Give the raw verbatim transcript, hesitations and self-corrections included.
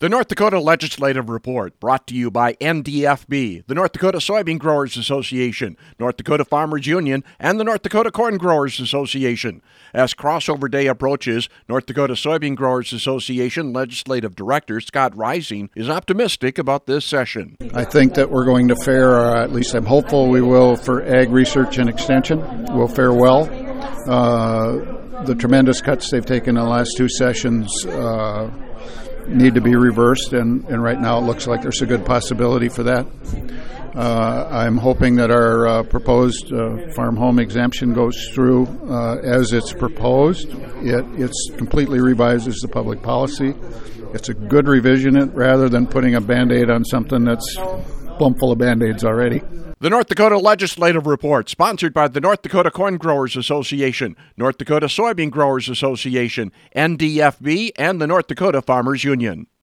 The North Dakota Legislative Report, brought to you by N D F B, the North Dakota Soybean Growers Association, North Dakota Farmers Union, and the North Dakota Corn Growers Association. As crossover day approaches, North Dakota Soybean Growers Association Legislative Director Scott Rising is optimistic about this session. I think that we're going to fare, uh, at least I'm hopeful we will, for ag research and extension. We'll fare well. Uh, the tremendous cuts they've taken in the last two sessions uh, need to be reversed, and, and right now it looks like there's a good possibility for that. Uh, I'm hoping that our uh, proposed uh, farm home exemption goes through uh, as it's proposed. It it's completely revises the public policy. It's a good revision it, rather than putting a Band-Aid on something that's plumb full of Band-Aids already. The North Dakota Legislative Report, sponsored by the North Dakota Corn Growers Association, North Dakota Soybean Growers Association, N D F B, and the North Dakota Farmers Union.